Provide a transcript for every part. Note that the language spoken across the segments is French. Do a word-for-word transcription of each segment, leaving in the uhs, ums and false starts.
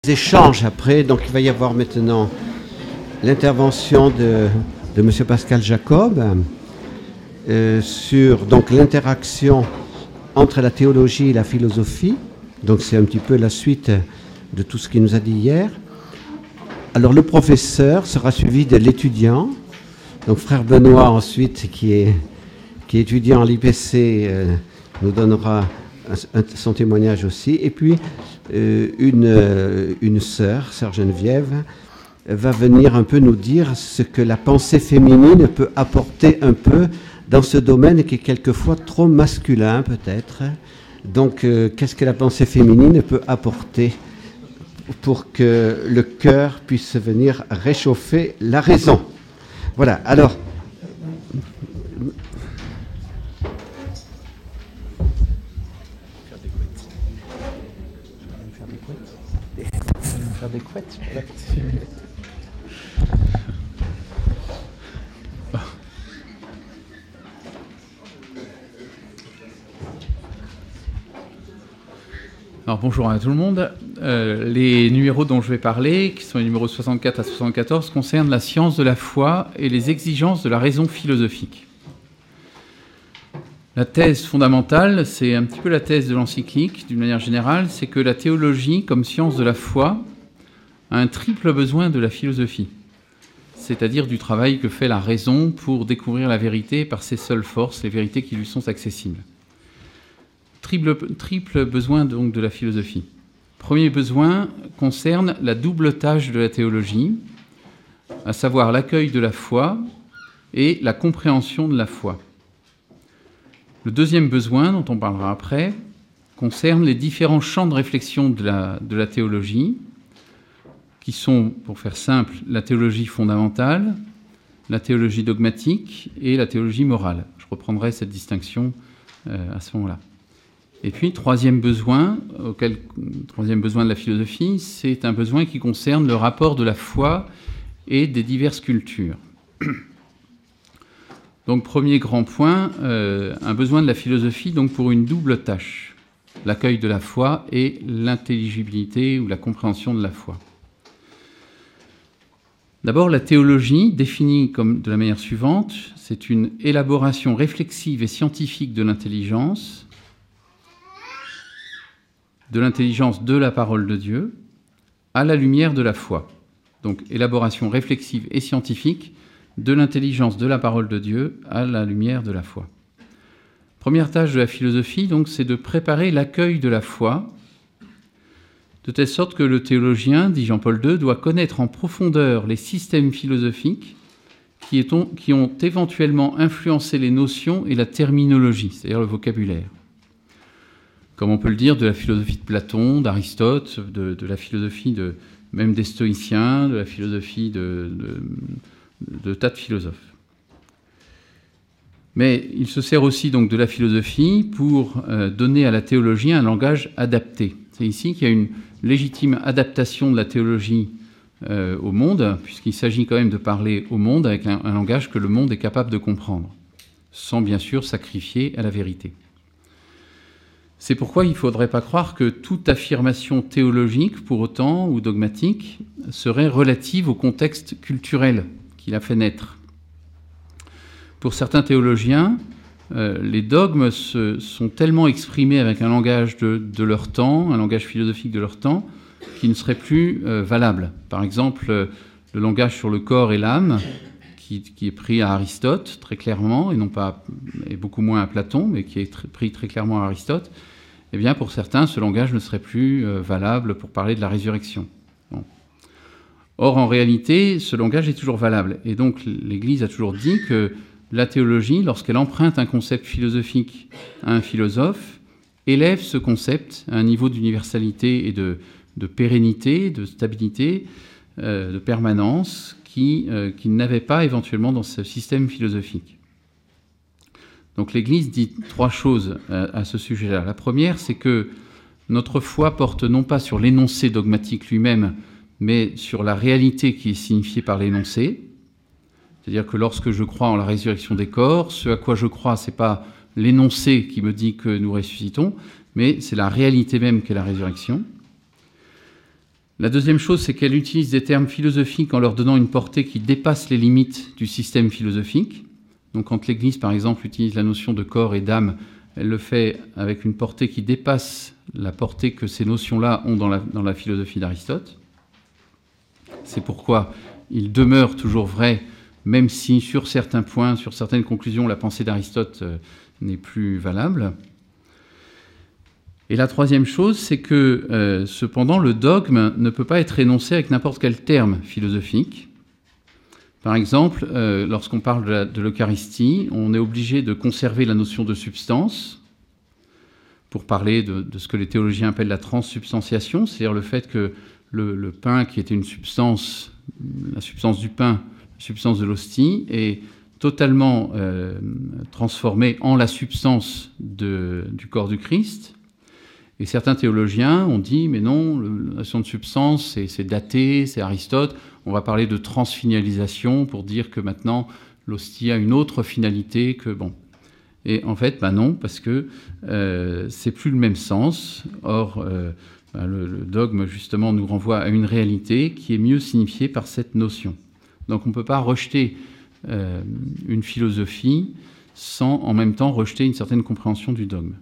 échanges après. Donc il va y avoir maintenant l'intervention de, de M. Pascal Jacob euh, sur donc l'interaction entre la théologie et la philosophie. Donc c'est un petit peu la suite de tout ce qu'il nous a dit hier. Alors le professeur sera suivi de l'étudiant. Donc frère Benoît ensuite qui est, qui est étudiant à l'I P C euh, nous donnera un, un, son témoignage aussi. Et puis euh, une, euh, une sœur, sœur Geneviève, va venir un peu nous dire ce que la pensée féminine peut apporter un peu dans ce domaine qui est quelquefois trop masculin peut-être. Donc euh, qu'est-ce que la pensée féminine peut apporter pour que le cœur puisse venir réchauffer la raison. Voilà, alors... Faire des couettes. Alors bonjour à tout le monde. Euh, les numéros dont je vais parler, qui sont les numéros soixante-quatre à soixante-quatorze, concernent la science de la foi et les exigences de la raison philosophique. La thèse fondamentale, c'est un petit peu la thèse de l'encyclique, d'une manière générale, c'est que la théologie, comme science de la foi, a un triple besoin de la philosophie, c'est-à-dire du travail que fait la raison pour découvrir la vérité par ses seules forces, les vérités qui lui sont accessibles. Triple, triple besoin donc de la philosophie. Premier besoin concerne la double tâche de la théologie, à savoir l'accueil de la foi et la compréhension de la foi. Le deuxième besoin, dont on parlera après, concerne les différents champs de réflexion de la, de la théologie, qui sont, pour faire simple, la théologie fondamentale, la théologie dogmatique et la théologie morale. Je reprendrai cette distinction euh, à ce moment-là. Et puis, troisième besoin, auquel, troisième besoin de la philosophie, c'est un besoin qui concerne le rapport de la foi et des diverses cultures. Donc, premier grand point, euh, un besoin de la philosophie donc pour une double tâche, l'accueil de la foi et l'intelligibilité ou la compréhension de la foi. D'abord, la théologie, définie comme de la manière suivante, c'est une élaboration réflexive et scientifique de l'intelligence, de l'intelligence de la parole de Dieu, à la lumière de la foi. Donc, élaboration réflexive et scientifique de l'intelligence de la parole de Dieu à la lumière de la foi. Première tâche de la philosophie, donc, c'est de préparer l'accueil de la foi, de telle sorte que le théologien, dit Jean-Paul deux, doit connaître en profondeur les systèmes philosophiques qui, est on, qui ont éventuellement influencé les notions et la terminologie, c'est-à-dire le vocabulaire. Comme on peut le dire de la philosophie de Platon, d'Aristote, de, de la philosophie de, même des stoïciens, de la philosophie de, de, de tas de philosophes. Mais il se sert aussi donc de la philosophie pour euh, donner à la théologie un langage adapté. C'est ici qu'il y a une légitime adaptation de la théologie euh, au monde, puisqu'il s'agit quand même de parler au monde avec un, un langage que le monde est capable de comprendre, sans bien sûr sacrifier à la vérité. C'est pourquoi il ne faudrait pas croire que toute affirmation théologique, pour autant, ou dogmatique, serait relative au contexte culturel qui l'a fait naître. Pour certains théologiens, euh, les dogmes se, sont tellement exprimés avec un langage de, de leur temps, un langage philosophique de leur temps, qui ne serait plus euh, valable. Par exemple, euh, le langage sur le corps et l'âme, qui, qui est pris à Aristote, très clairement, et non pas, et beaucoup moins à Platon, mais qui est tr- pris très clairement à Aristote, eh bien, pour certains, ce langage ne serait plus euh, valable pour parler de la résurrection. Bon. Or, en réalité, ce langage est toujours valable. Et donc, l'Église a toujours dit que la théologie, lorsqu'elle emprunte un concept philosophique à un philosophe, élève ce concept à un niveau d'universalité et de, de pérennité, de stabilité, euh, de permanence, qui, euh, qu'il n'avait pas éventuellement dans ce système philosophique. Donc l'Église dit trois choses à ce sujet-là. La première, c'est que notre foi porte non pas sur l'énoncé dogmatique lui-même, mais sur la réalité qui est signifiée par l'énoncé. C'est-à-dire que lorsque je crois en la résurrection des corps, ce à quoi je crois, ce n'est pas l'énoncé qui me dit que nous ressuscitons, mais c'est la réalité même qu'est la résurrection. La deuxième chose, c'est qu'elle utilise des termes philosophiques en leur donnant une portée qui dépasse les limites du système philosophique. Donc quand l'Église, par exemple, utilise la notion de corps et d'âme, elle le fait avec une portée qui dépasse la portée que ces notions-là ont dans la, dans la philosophie d'Aristote. C'est pourquoi il demeure toujours vrai, même si sur certains points, sur certaines conclusions, la pensée d'Aristote euh, n'est plus valable. Et la troisième chose, c'est que, euh, cependant, le dogme ne peut pas être énoncé avec n'importe quel terme philosophique. Par exemple, euh, lorsqu'on parle de, la, de l'Eucharistie, on est obligé de conserver la notion de substance pour parler de, de ce que les théologiens appellent la transsubstantiation, c'est-à-dire le fait que le, le pain, qui était une substance, la substance du pain, la substance de l'hostie, est totalement euh, transformée en la substance de, du corps du Christ. Et certains théologiens ont dit, mais non, la notion de substance, c'est, c'est daté, c'est Aristote. On va parler de transfinalisation pour dire que maintenant, l'hostie a une autre finalité que... bon. Et en fait, ben non, parce que euh, c'est plus le même sens. Or, euh, ben le, le dogme, justement, nous renvoie à une réalité qui est mieux signifiée par cette notion. Donc on ne peut pas rejeter euh, une philosophie sans, en même temps, rejeter une certaine compréhension du dogme.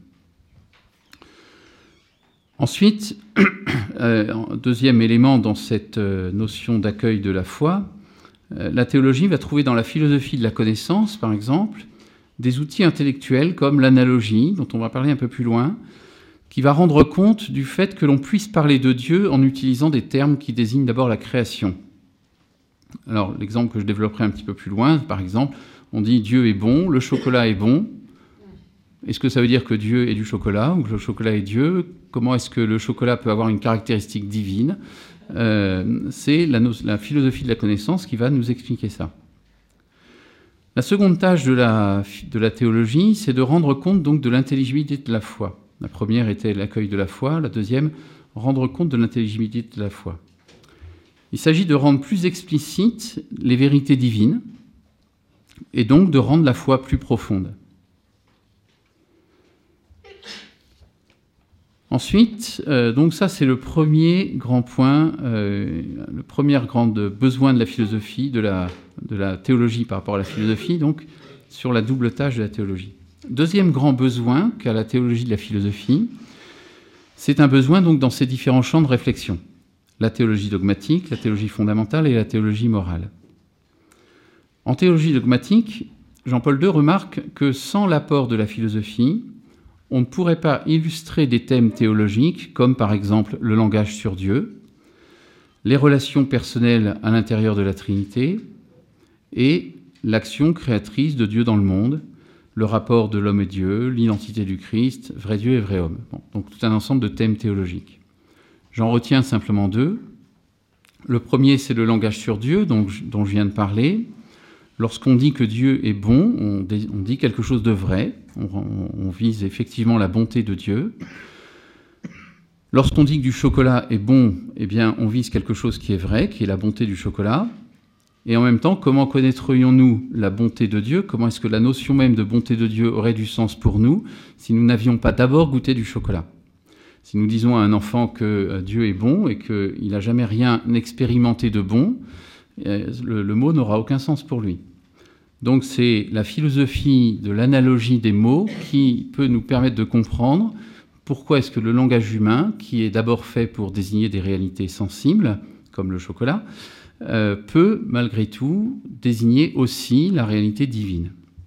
Ensuite, euh, deuxième élément dans cette euh, notion d'accueil de la foi, euh, la théologie va trouver dans la philosophie de la connaissance, par exemple, des outils intellectuels comme l'analogie, dont on va parler un peu plus loin, qui va rendre compte du fait que l'on puisse parler de Dieu en utilisant des termes qui désignent d'abord la création. Alors, l'exemple que je développerai un petit peu plus loin, par exemple, on dit Dieu est bon, le chocolat est bon. Est-ce que ça veut dire que Dieu est du chocolat ou que le chocolat est Dieu? Comment est-ce que le chocolat peut avoir une caractéristique divine? euh, C'est la, la philosophie de la connaissance qui va nous expliquer ça. La seconde tâche de la, de la théologie, c'est de rendre compte donc de l'intelligibilité de la foi. La première était l'accueil de la foi, la deuxième, rendre compte de l'intelligibilité de la foi. Il s'agit de rendre plus explicites les vérités divines et donc de rendre la foi plus profonde. Ensuite, euh, donc ça c'est le premier grand point, euh, le premier grand besoin de la philosophie, de la, de la théologie par rapport à la philosophie, donc sur la double tâche de la théologie. Deuxième grand besoin qu'a la théologie de la philosophie, c'est un besoin donc dans ces différents champs de réflexion. La théologie dogmatique, la théologie fondamentale et la théologie morale. En théologie dogmatique, Jean-Paul deux remarque que sans l'apport de la philosophie, on ne pourrait pas illustrer des thèmes théologiques comme par exemple le langage sur Dieu, les relations personnelles à l'intérieur de la Trinité et l'action créatrice de Dieu dans le monde, le rapport de l'homme et Dieu, l'identité du Christ, vrai Dieu et vrai homme. Bon, donc tout un ensemble de thèmes théologiques. J'en retiens simplement deux. Le premier, c'est le langage sur Dieu, donc, dont je viens de parler. Lorsqu'on dit que Dieu est bon, on dit quelque chose de vrai. On, on vise effectivement la bonté de Dieu. Lorsqu'on dit que du chocolat est bon, eh bien, on vise quelque chose qui est vrai, qui est la bonté du chocolat. Et en même temps, comment connaîtrions-nous la bonté de Dieu? Comment est-ce que la notion même de bonté de Dieu aurait du sens pour nous si nous n'avions pas d'abord goûté du chocolat? Si nous disons à un enfant que Dieu est bon et qu'il n'a jamais rien expérimenté de bon, le, le mot n'aura aucun sens pour lui. Donc c'est la philosophie de l'analogie des mots qui peut nous permettre de comprendre pourquoi est-ce que le langage humain, qui est d'abord fait pour désigner des réalités sensibles, comme le chocolat, euh, peut malgré tout désigner aussi la réalité divine.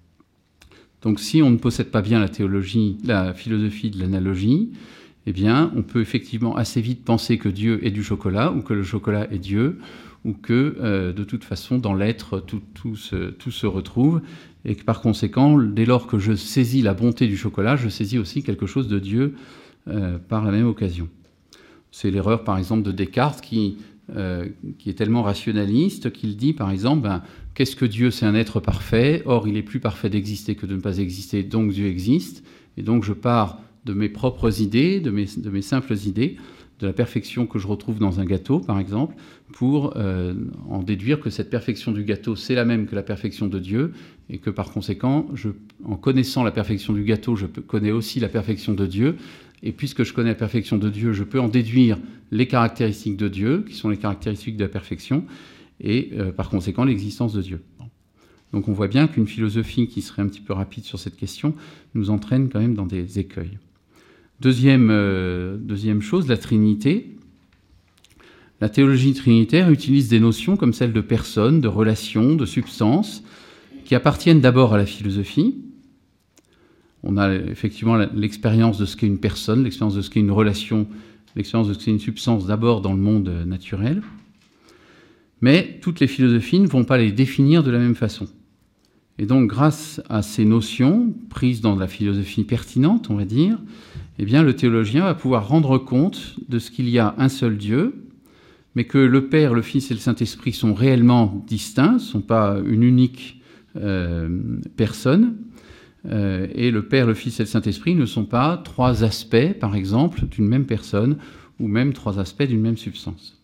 Donc si on ne possède pas bien la théologie, la philosophie de l'analogie, eh bien on peut effectivement assez vite penser que Dieu est du chocolat ou que le chocolat est Dieu, ou que, euh, de toute façon, dans l'être, tout, tout, se, tout se retrouve, et que, par conséquent, dès lors que je saisis la bonté du chocolat, je saisis aussi quelque chose de Dieu euh, par la même occasion. C'est l'erreur, par exemple, de Descartes, qui, euh, qui est tellement rationaliste qu'il dit, par exemple, ben, qu'est-ce que Dieu? C'est un être parfait, or il est plus parfait d'exister que de ne pas exister, donc Dieu existe, et donc je pars de mes propres idées, de mes, de mes simples idées, de la perfection que je retrouve dans un gâteau, par exemple, pour euh, en déduire que cette perfection du gâteau, c'est la même que la perfection de Dieu, et que par conséquent, je, en connaissant la perfection du gâteau, je connais aussi la perfection de Dieu, et puisque je connais la perfection de Dieu, je peux en déduire les caractéristiques de Dieu, qui sont les caractéristiques de la perfection, et euh, par conséquent l'existence de Dieu. Donc on voit bien qu'une philosophie qui serait un petit peu rapide sur cette question nous entraîne quand même dans des écueils. Deuxième, euh, deuxième chose, la Trinité. La théologie trinitaire utilise des notions comme celles de personne, de relation, de substance, qui appartiennent d'abord à la philosophie. On a effectivement l'expérience de ce qu'est une personne, l'expérience de ce qu'est une relation, l'expérience de ce qu'est une substance d'abord dans le monde naturel. Mais toutes les philosophies ne vont pas les définir de la même façon. Et donc, grâce à ces notions prises dans la philosophie pertinente, on va dire, eh bien, le théologien va pouvoir rendre compte de ce qu'il y a un seul Dieu, mais que le Père, le Fils et le Saint-Esprit sont réellement distincts, ne sont pas une unique euh, personne, euh, et le Père, le Fils et le Saint-Esprit ne sont pas trois aspects, par exemple, d'une même personne, ou même trois aspects d'une même substance.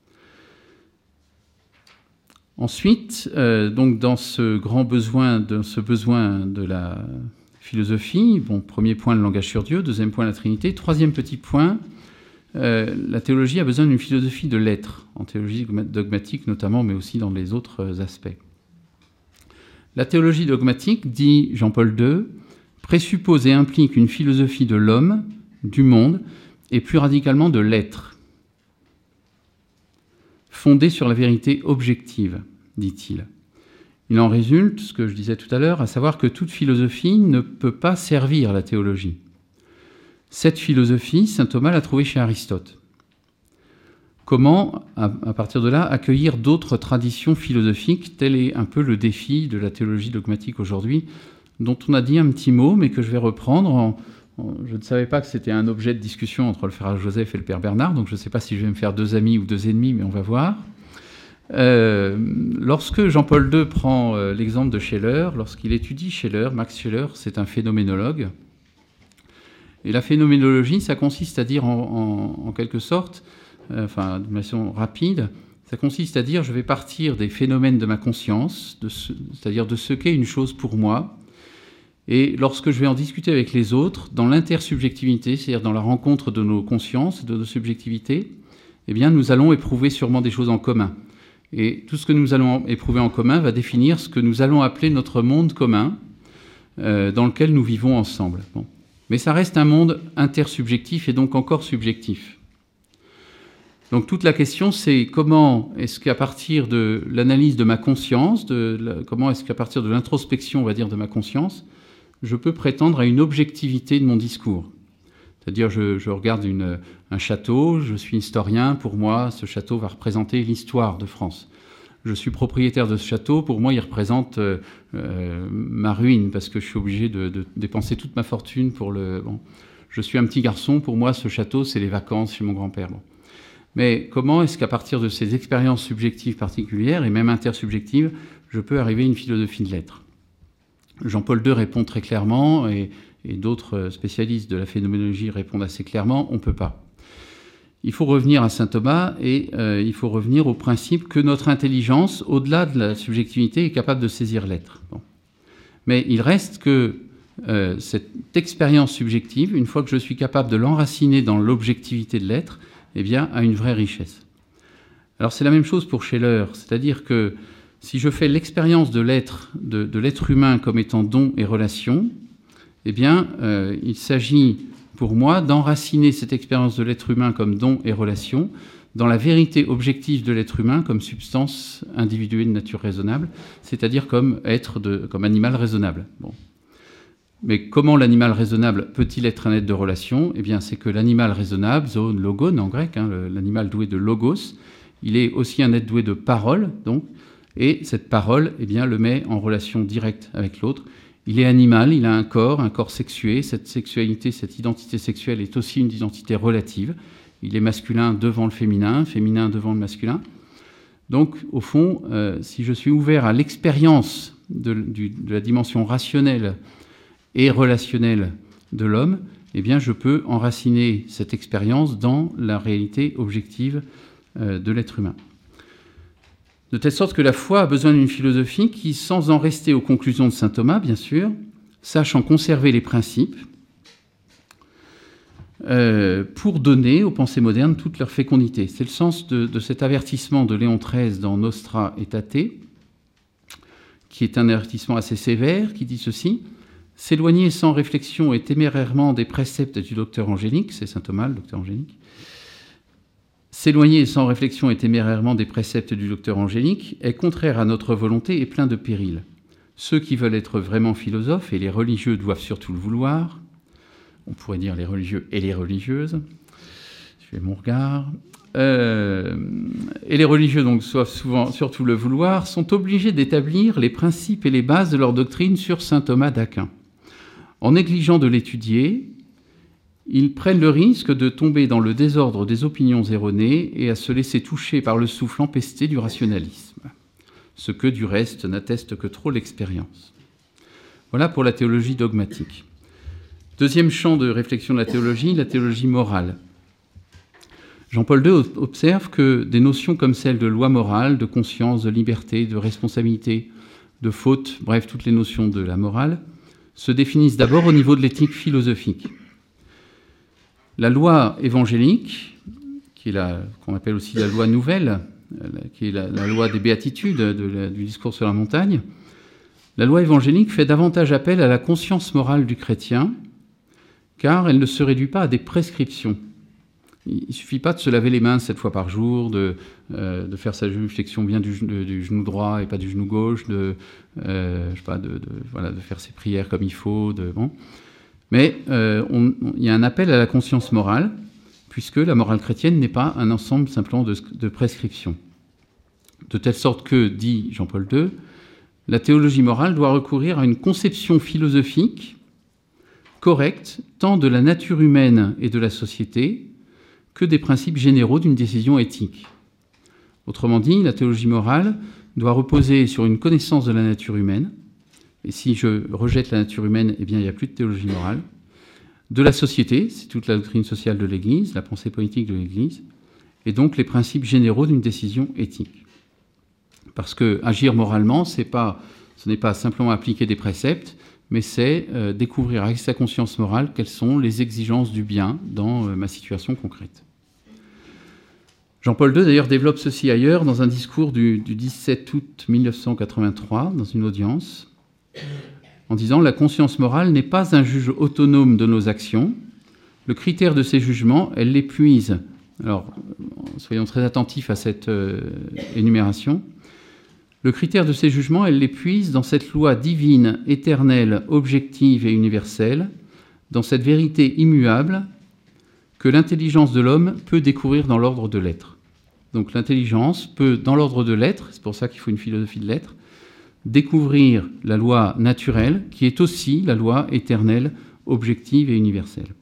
Ensuite, euh, donc dans ce grand besoin, de, ce besoin de la philosophie, bon, premier point, le langage sur Dieu, deuxième point, la Trinité, troisième petit point, Euh, la théologie a besoin d'une philosophie de l'être, en théologie dogmatique notamment, mais aussi dans les autres aspects. La théologie dogmatique, dit Jean-Paul deux, présuppose et implique une philosophie de l'homme, du monde, et plus radicalement de l'être, fondée sur la vérité objective, dit-il. Il en résulte, ce que je disais tout à l'heure, à savoir que toute philosophie ne peut pas servir la théologie. Cette philosophie, saint Thomas l'a trouvée chez Aristote. Comment, à, à partir de là, accueillir d'autres traditions philosophiques? Tel est un peu le défi de la théologie dogmatique aujourd'hui, dont on a dit un petit mot, mais que je vais reprendre. En, en, je ne savais pas que c'était un objet de discussion entre le frère Joseph et le père Bernard, donc je ne sais pas si je vais me faire deux amis ou deux ennemis, mais on va voir. Euh, lorsque Jean-Paul deux prend euh, l'exemple de Scheler, lorsqu'il étudie Scheler, Max Scheler, c'est un phénoménologue. Et la phénoménologie, ça consiste à dire en, en, en quelque sorte, euh, enfin de façon rapide, ça consiste à dire je vais partir des phénomènes de ma conscience, de ce, c'est-à-dire de ce qu'est une chose pour moi, et lorsque je vais en discuter avec les autres, dans l'intersubjectivité, c'est-à-dire dans la rencontre de nos consciences, de nos subjectivités, eh bien nous allons éprouver sûrement des choses en commun. Et tout ce que nous allons éprouver en commun va définir ce que nous allons appeler notre monde commun, euh, dans lequel nous vivons ensemble. Bon. Mais ça reste un monde intersubjectif et donc encore subjectif. Donc toute la question, c'est comment est-ce qu'à partir de l'analyse de ma conscience, de la, comment est-ce qu'à partir de l'introspection, on va dire, de ma conscience, je peux prétendre à une objectivité de mon discours. C'est-à-dire, je, je regarde une, un château, je suis historien, pour moi, ce château va représenter l'histoire de France. Je suis propriétaire de ce château, pour moi, il représente euh, euh, ma ruine, parce que je suis obligé de, de dépenser toute ma fortune pour le... Bon. Je suis un petit garçon, pour moi, ce château, c'est les vacances chez mon grand-père. Bon. Mais comment est-ce qu'à partir de ces expériences subjectives particulières, et même intersubjectives, je peux arriver à une philosophie de l'être? Jean-Paul deux répond très clairement, et, et d'autres spécialistes de la phénoménologie répondent assez clairement, on ne peut pas. Il faut revenir à saint Thomas et euh, il faut revenir au principe que notre intelligence, au-delà de la subjectivité, est capable de saisir l'être. Bon. Mais il reste que euh, cette expérience subjective, une fois que je suis capable de l'enraciner dans l'objectivité de l'être, eh bien, a une vraie richesse. Alors c'est la même chose pour Scheler, c'est-à-dire que si je fais l'expérience de l'être, de, de l'être humain comme étant don et relation, eh bien, euh, il s'agit pour moi d'enraciner cette expérience de l'être humain comme don et relation dans la vérité objective de l'être humain comme substance individuée de nature raisonnable, c'est-à-dire comme être de, comme animal raisonnable. Bon. Mais comment l'animal raisonnable peut-il être un être de relation? Eh bien, c'est que l'animal raisonnable, zoon logon en grec, hein, l'animal doué de logos, il est aussi un être doué de parole, donc, et cette parole, eh bien, le met en relation directe avec l'autre. Il est animal, il a un corps, un corps sexué. Cette sexualité, cette identité sexuelle est aussi une identité relative. Il est masculin devant le féminin, féminin devant le masculin. Donc, au fond, euh, si je suis ouvert à l'expérience de, du, de la dimension rationnelle et relationnelle de l'homme, eh bien, je peux enraciner cette expérience dans la réalité objective euh, de l'être humain. De telle sorte que la foi a besoin d'une philosophie qui, sans en rester aux conclusions de saint Thomas, bien sûr, sache en conserver les principes, euh, pour donner aux pensées modernes toute leur fécondité. C'est le sens de, de cet avertissement de Léon treize dans Nostra Aetate, qui est un avertissement assez sévère, qui dit ceci: « S'éloigner sans réflexion et témérairement des préceptes du docteur angélique », c'est saint Thomas, le docteur angélique, « s'éloigner sans réflexion et témérairement des préceptes du docteur angélique est contraire à notre volonté et plein de périls. Ceux qui veulent être vraiment philosophes, et les religieux doivent surtout le vouloir, on pourrait dire les religieux et les religieuses, je fais mon regard, euh, et les religieux donc doivent souvent surtout le vouloir, sont obligés d'établir les principes et les bases de leur doctrine sur saint Thomas d'Aquin. En négligeant de l'étudier, ils prennent le risque de tomber dans le désordre des opinions erronées et à se laisser toucher par le souffle empesté du rationalisme, ce que, du reste, n'atteste que trop l'expérience. Voilà pour la théologie dogmatique. Deuxième champ de réflexion de la théologie, la théologie morale. Jean-Paul deux observe que des notions comme celles de loi morale, de conscience, de liberté, de responsabilité, de faute, bref, toutes les notions de la morale, se définissent d'abord au niveau de l'éthique philosophique. La loi évangélique, qui est la, qu'on appelle aussi la loi nouvelle, qui est la, la loi des béatitudes de la, du discours sur la montagne, la loi évangélique fait davantage appel à la conscience morale du chrétien, car elle ne se réduit pas à des prescriptions. Il ne suffit pas de se laver les mains sept fois par jour, de, euh, de faire sa flexion bien du, de, du genou droit et pas du genou gauche, de, euh, je sais pas, de, de, voilà, de faire ses prières comme il faut. De, bon. Mais euh, on, on, il y a un appel à la conscience morale, puisque la morale chrétienne n'est pas un ensemble simplement de, de prescriptions. De telle sorte que, dit Jean-Paul deux, la théologie morale doit recourir à une conception philosophique correcte, tant de la nature humaine et de la société, que des principes généraux d'une décision éthique. Autrement dit, la théologie morale doit reposer sur une connaissance de la nature humaine, et si je rejette la nature humaine, eh bien il n'y a plus de théologie morale, de la société, c'est toute la doctrine sociale de l'Église, la pensée politique de l'Église, et donc les principes généraux d'une décision éthique. Parce que agir moralement, c'est pas, ce n'est pas simplement appliquer des préceptes, mais c'est euh, découvrir avec sa conscience morale quelles sont les exigences du bien dans euh, ma situation concrète. Jean-Paul deux, d'ailleurs, développe ceci ailleurs dans un discours du, du dix-sept août mille neuf cent quatre-vingt-trois, dans une audience, en disant « La conscience morale n'est pas un juge autonome de nos actions. Le critère de ses jugements, elle l'épuise. » Alors, soyons très attentifs à cette euh, énumération. Le critère de ces jugements, elle les puise dans cette loi divine, éternelle, objective et universelle, dans cette vérité immuable que l'intelligence de l'homme peut découvrir dans l'ordre de l'être. Donc l'intelligence peut, dans l'ordre de l'être, c'est pour ça qu'il faut une philosophie de l'être, découvrir la loi naturelle, qui est aussi la loi éternelle, objective et universelle.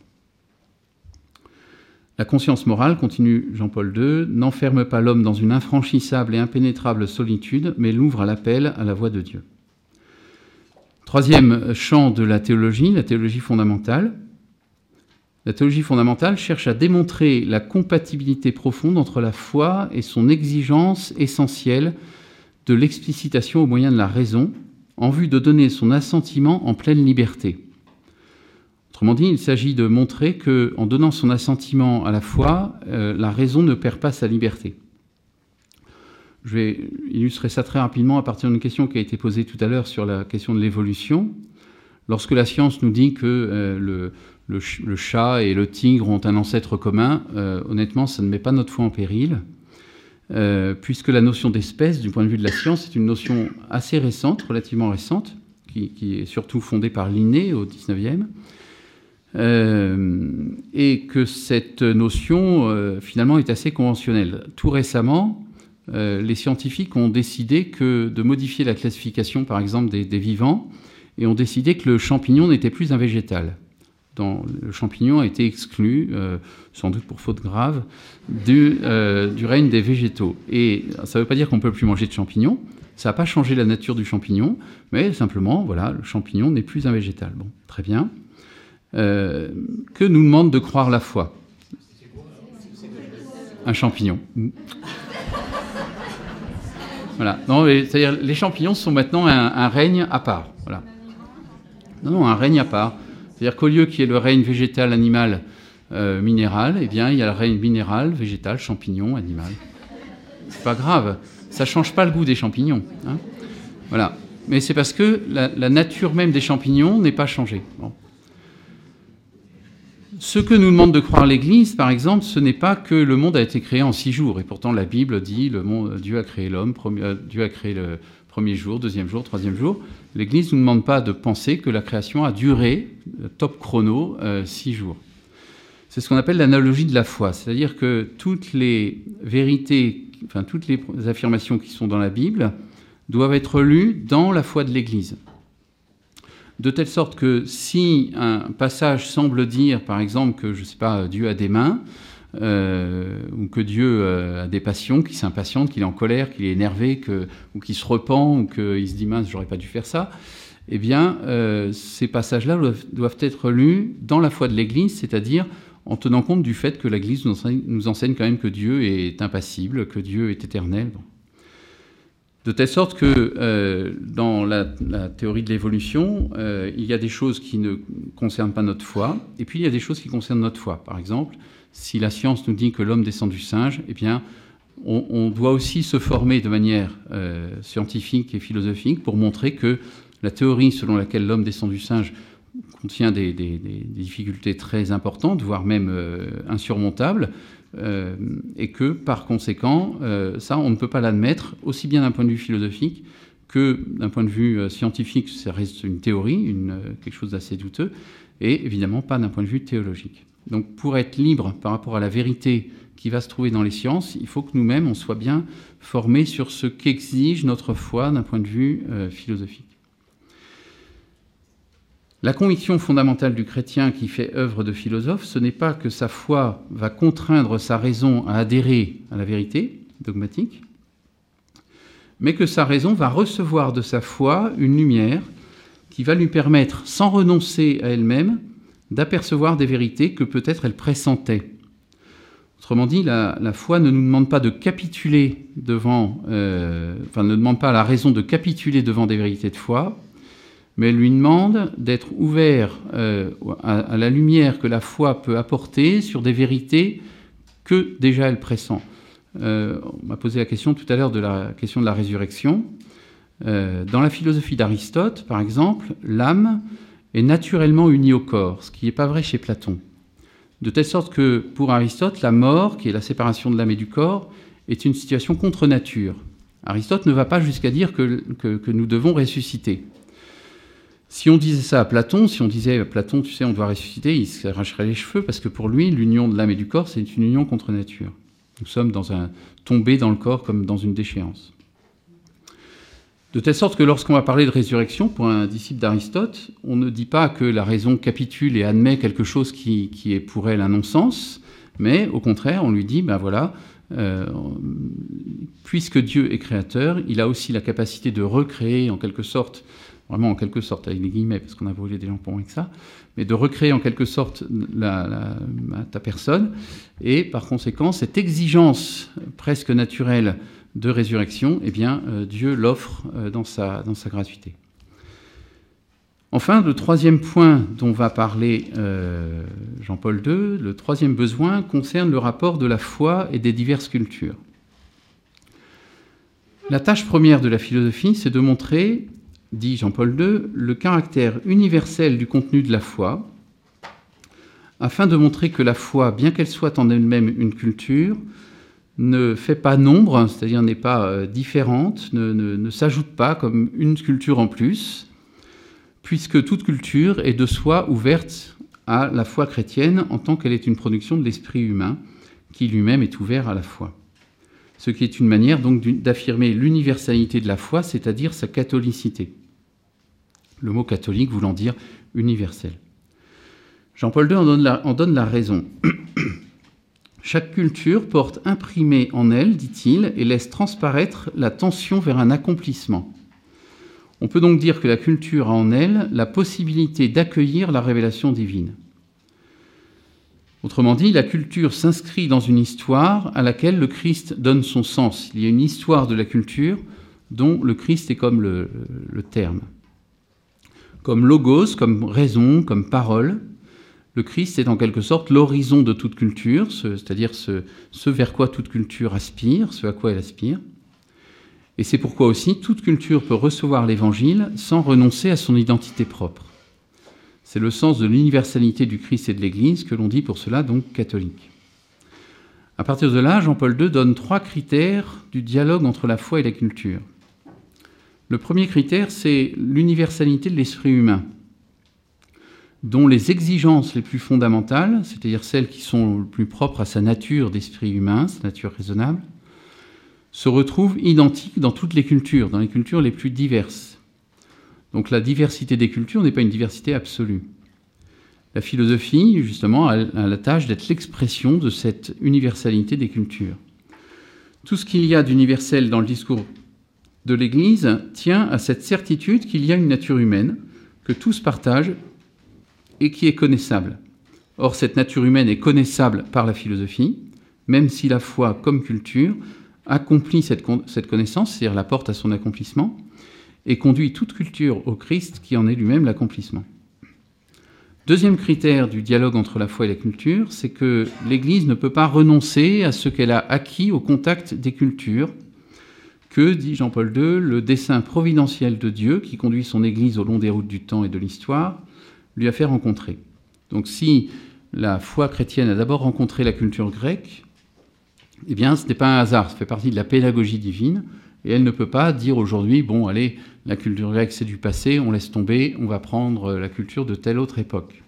La conscience morale, continue Jean-Paul deux, n'enferme pas l'homme dans une infranchissable et impénétrable solitude, mais l'ouvre à l'appel à la voix de Dieu. Troisième champ de la théologie, la théologie fondamentale. La théologie fondamentale cherche à démontrer la compatibilité profonde entre la foi et son exigence essentielle de l'explicitation au moyen de la raison, en vue de donner son assentiment en pleine liberté. Autrement dit, il s'agit de montrer qu'en donnant son assentiment à la foi, euh, la raison ne perd pas sa liberté. Je vais illustrer ça très rapidement à partir d'une question qui a été posée tout à l'heure sur la question de l'évolution. Lorsque la science nous dit que euh, le, le, le chat et le tigre ont un ancêtre commun, euh, honnêtement, ça ne met pas notre foi en péril, euh, puisque la notion d'espèce, du point de vue de la science, est une notion assez récente, relativement récente, qui, qui est surtout fondée par Linné au dix-neuvième, Euh, et que cette notion, euh, finalement, est assez conventionnelle. Tout récemment, euh, les scientifiques ont décidé que de modifier la classification, par exemple, des, des vivants, et ont décidé que le champignon n'était plus un végétal. Dans, le champignon a été exclu, euh, sans doute pour faute grave, du, euh, du règne des végétaux. Et ça ne veut pas dire qu'on ne peut plus manger de champignons, ça n'a pas changé la nature du champignon, mais simplement, voilà, le champignon n'est plus un végétal. Bon, très bien. Euh, que nous demande de croire la foi? Un champignon. Voilà. Non, mais, c'est-à-dire, les champignons sont maintenant un, un règne à part. Voilà. Non, non, un règne à part. C'est-à-dire qu'au lieu qu'il y ait le règne végétal, animal, euh, minéral, eh bien, il y a le règne minéral, végétal, champignon, animal. C'est pas grave, ça change pas le goût des champignons. Hein. Voilà. Mais c'est parce que la, la nature même des champignons n'est pas changée. Bon. Ce que nous demande de croire l'Église, par exemple, ce n'est pas que le monde a été créé en six jours. Et pourtant, la Bible dit que Dieu a créé l'homme, Dieu a créé le premier jour, deuxième jour, troisième jour. L'Église ne nous demande pas de penser que la création a duré, top chrono, euh, six jours. C'est ce qu'on appelle l'analogie de la foi. C'est-à-dire que toutes les vérités, enfin toutes les affirmations qui sont dans la Bible doivent être lues dans la foi de l'Église. De telle sorte que si un passage semble dire, par exemple, que, je ne sais pas, Dieu a des mains, euh, ou que Dieu euh, a des passions, qu'il s'impatiente, qu'il est en colère, qu'il est énervé, que, ou qu'il se repent, ou qu'il se dit « mince, j'aurais pas dû faire ça », eh bien, euh, ces passages-là doivent, doivent être lus dans la foi de l'Église, c'est-à-dire en tenant compte du fait que l'Église nous enseigne, nous enseigne quand même que Dieu est impassible, que Dieu est éternel. Bon. De telle sorte que euh, dans la, la théorie de l'évolution, euh, il y a des choses qui ne concernent pas notre foi, et puis il y a des choses qui concernent notre foi. Par exemple, si la science nous dit que l'homme descend du singe, eh bien, on, on doit aussi se former de manière euh, scientifique et philosophique pour montrer que la théorie selon laquelle l'homme descend du singe contient des, des, des difficultés très importantes, voire même euh, insurmontables, Euh, et que, par conséquent, euh, ça, on ne peut pas l'admettre, aussi bien d'un point de vue philosophique que d'un point de vue euh, scientifique, ça reste une théorie, une, euh, quelque chose d'assez douteux, et évidemment pas d'un point de vue théologique. Donc, pour être libre par rapport à la vérité qui va se trouver dans les sciences, il faut que nous-mêmes, on soit bien formés sur ce qu'exige notre foi d'un point de vue euh, philosophique. La conviction fondamentale du chrétien qui fait œuvre de philosophe, ce n'est pas que sa foi va contraindre sa raison à adhérer à la vérité dogmatique, mais que sa raison va recevoir de sa foi une lumière qui va lui permettre, sans renoncer à elle-même, d'apercevoir des vérités que peut-être elle pressentait. Autrement dit, la, la foi ne nous demande pas de capituler devant, euh, enfin ne demande pas à la raison de capituler devant des vérités de foi, mais elle lui demande d'être ouvert euh, à, à la lumière que la foi peut apporter sur des vérités que déjà elle pressent. Euh, on m'a posé la question tout à l'heure de la question de la résurrection. Euh, dans la philosophie d'Aristote, par exemple, l'âme est naturellement unie au corps, ce qui n'est pas vrai chez Platon. De telle sorte que, pour Aristote, la mort, qui est la séparation de l'âme et du corps, est une situation contre nature. Aristote ne va pas jusqu'à dire que, que, que nous devons ressusciter. Si on disait ça à Platon, si on disait à Platon, tu sais, on doit ressusciter, il s'arracherait les cheveux, parce que pour lui, l'union de l'âme et du corps, c'est une union contre nature. Nous sommes dans un tombé dans le corps comme dans une déchéance. De telle sorte que lorsqu'on va parler de résurrection, pour un disciple d'Aristote, on ne dit pas que la raison capitule et admet quelque chose qui, qui est pour elle un non-sens, mais au contraire, on lui dit, ben voilà, euh, puisque Dieu est créateur, il a aussi la capacité de recréer en quelque sorte, vraiment en quelque sorte, avec des guillemets, parce qu'on a brûlé des lampons avec ça, mais de recréer en quelque sorte la, la, ta personne, et par conséquent, cette exigence presque naturelle de résurrection, eh bien, euh, Dieu l'offre euh, dans sa, dans sa gratuité. Enfin, le troisième point dont va parler euh, Jean-Paul deux, le troisième besoin concerne le rapport de la foi et des diverses cultures. La tâche première de la philosophie, c'est de montrer, dit Jean-Paul deux, le caractère universel du contenu de la foi, afin de montrer que la foi, bien qu'elle soit en elle-même une culture, ne fait pas nombre, c'est-à-dire n'est pas euh, différente, ne, ne, ne s'ajoute pas comme une culture en plus, puisque toute culture est de soi ouverte à la foi chrétienne en tant qu'elle est une production de l'esprit humain, qui lui-même est ouvert à la foi. Ce qui est une manière donc d'affirmer l'universalité de la foi, c'est-à-dire sa catholicité. Le mot catholique voulant dire universel. Jean-Paul deux en donne la, en donne la raison. Chaque culture porte imprimé en elle, dit-il, et laisse transparaître la tension vers un accomplissement. On peut donc dire que la culture a en elle la possibilité d'accueillir la révélation divine. Autrement dit, la culture s'inscrit dans une histoire à laquelle le Christ donne son sens. Il y a une histoire de la culture dont le Christ est comme le, le terme. Comme logos, comme raison, comme parole, Le Christ est en quelque sorte l'horizon de toute culture, c'est-à-dire ce, ce vers quoi toute culture aspire, ce à quoi elle aspire. Et c'est pourquoi aussi toute culture peut recevoir l'Évangile sans renoncer à son identité propre. C'est le sens de l'universalité du Christ et de l'Église que l'on dit pour cela donc catholique. À partir de là, Jean-Paul deux donne trois critères du dialogue entre la foi et la culture. Le premier critère, c'est l'universalité de l'esprit humain, dont les exigences les plus fondamentales, c'est-à-dire celles qui sont le plus propres à sa nature d'esprit humain, sa nature raisonnable, se retrouvent identiques dans toutes les cultures, dans les cultures les plus diverses. Donc la diversité des cultures n'est pas une diversité absolue. La philosophie, justement, a la tâche d'être l'expression de cette universalité des cultures. Tout ce qu'il y a d'universel dans le discours de l'Église tient à cette certitude qu'il y a une nature humaine, que tous partagent, et qui est connaissable. Or, cette nature humaine est connaissable par la philosophie, même si la foi, comme culture, accomplit cette, cette connaissance, c'est-à-dire la porte à son accomplissement, et conduit toute culture au Christ qui en est lui-même l'accomplissement. Deuxième critère du dialogue entre la foi et la culture, c'est que l'Église ne peut pas renoncer à ce qu'elle a acquis au contact des cultures, que, dit Jean-Paul deux, le dessein providentiel de Dieu, qui conduit son Église au long des routes du temps et de l'histoire, lui a fait rencontrer. Donc si la foi chrétienne a d'abord rencontré la culture grecque, eh bien ce n'est pas un hasard, ça fait partie de la pédagogie divine, et elle ne peut pas dire aujourd'hui, bon allez, la culture grecque c'est du passé, on laisse tomber, on va prendre la culture de telle autre époque.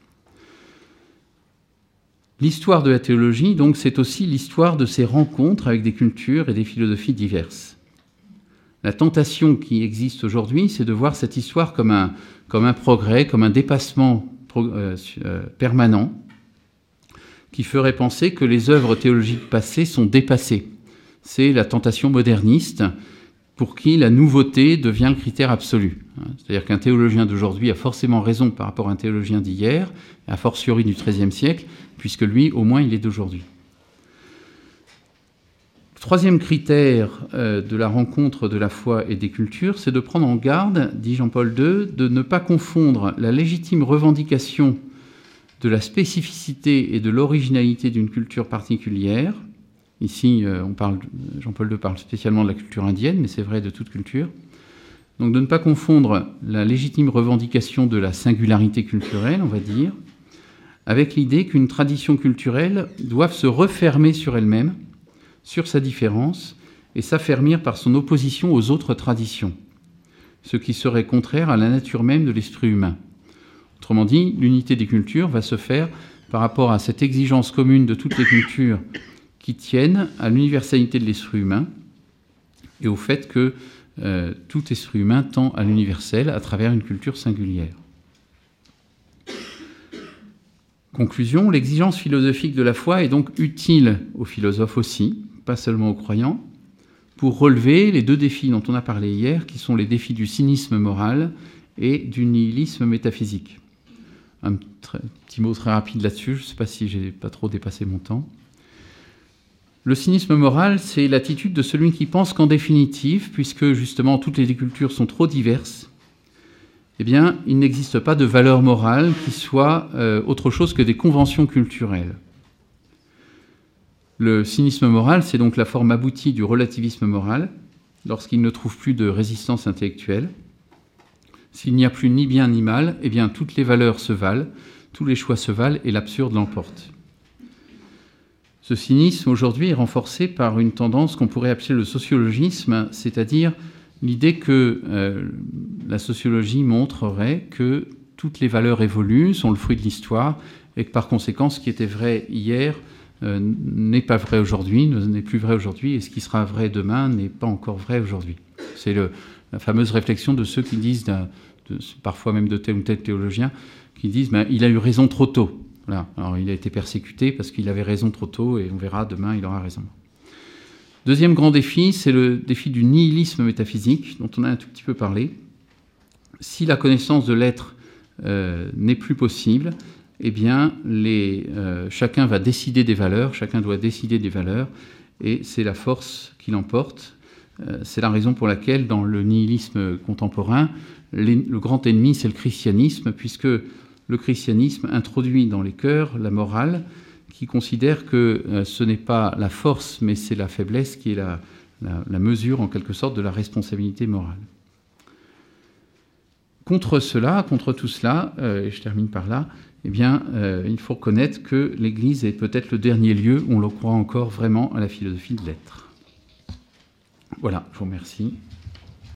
L'histoire de la théologie, donc, c'est aussi l'histoire de ces rencontres avec des cultures et des philosophies diverses. La tentation qui existe aujourd'hui, c'est de voir cette histoire comme un, comme un progrès, comme un dépassement euh, euh, permanent, qui ferait penser que les œuvres théologiques passées sont dépassées. C'est la tentation moderniste, pour qui la nouveauté devient le critère absolu. C'est-à-dire qu'un théologien d'aujourd'hui a forcément raison par rapport à un théologien d'hier, a fortiori du treizième siècle, puisque lui, au moins, il est d'aujourd'hui. Troisième critère euh, de la rencontre de la foi et des cultures, c'est de prendre en garde, dit Jean-Paul deux, de ne pas confondre la légitime revendication de la spécificité et de l'originalité d'une culture particulière. Ici, euh, on parle, Jean-Paul deux parle spécialement de la culture indienne, mais c'est vrai de toute culture. Donc de ne pas confondre la légitime revendication de la singularité culturelle, on va dire, avec l'idée qu'une tradition culturelle doit se refermer sur elle-même, sur sa différence, et s'affermir par son opposition aux autres traditions, ce qui serait contraire à la nature même de l'esprit humain. Autrement dit, l'unité des cultures va se faire par rapport à cette exigence commune de toutes les cultures qui tiennent à l'universalité de l'esprit humain et au fait que euh, tout esprit humain tend à l'universel à travers une culture singulière. Conclusion, l'exigence philosophique de la foi est donc utile aux philosophes aussi, pas seulement aux croyants, pour relever les deux défis dont on a parlé hier, qui sont les défis du cynisme moral et du nihilisme métaphysique. Un petit mot très rapide là-dessus, je ne sais pas si j'ai pas trop dépassé mon temps. Le cynisme moral, c'est l'attitude de celui qui pense qu'en définitive, puisque justement toutes les cultures sont trop diverses, eh bien, il n'existe pas de valeur morale qui soit euh, autre chose que des conventions culturelles. Le cynisme moral, c'est donc la forme aboutie du relativisme moral, lorsqu'il ne trouve plus de résistance intellectuelle. S'il n'y a plus ni bien ni mal, eh bien, toutes les valeurs se valent, tous les choix se valent et l'absurde l'emporte. Ce cynisme, aujourd'hui, est renforcé par une tendance qu'on pourrait appeler le sociologisme, c'est-à-dire l'idée que euh, la sociologie montrerait que toutes les valeurs évoluent, sont le fruit de l'histoire, et que par conséquent, ce qui était vrai hier euh, n'est pas vrai aujourd'hui, n'est plus vrai aujourd'hui, et ce qui sera vrai demain n'est pas encore vrai aujourd'hui. C'est le, la fameuse réflexion de ceux qui disent, de, parfois même de tel ou tel théologien, qui disent ben, « il a eu raison trop tôt ». Voilà. Alors il a été persécuté parce qu'il avait raison trop tôt, et on verra, demain, il aura raison. Deuxième grand défi, c'est le défi du nihilisme métaphysique, dont on a un tout petit peu parlé. Si la connaissance de l'être euh, n'est plus possible, eh bien, les, euh, chacun va décider des valeurs, chacun doit décider des valeurs, et c'est la force qui l'emporte. Euh, c'est la raison pour laquelle, dans le nihilisme contemporain, les, le grand ennemi, c'est le christianisme, puisque le christianisme introduit dans les cœurs la morale, qui considère que euh, ce n'est pas la force, mais c'est la faiblesse qui est la, la, la mesure, en quelque sorte, de la responsabilité morale. Contre cela, contre tout cela, euh, et je termine par là, eh bien, euh, il faut reconnaître que l'Église est peut-être le dernier lieu où on le croit encore vraiment à la philosophie de l'être. Voilà, je vous remercie.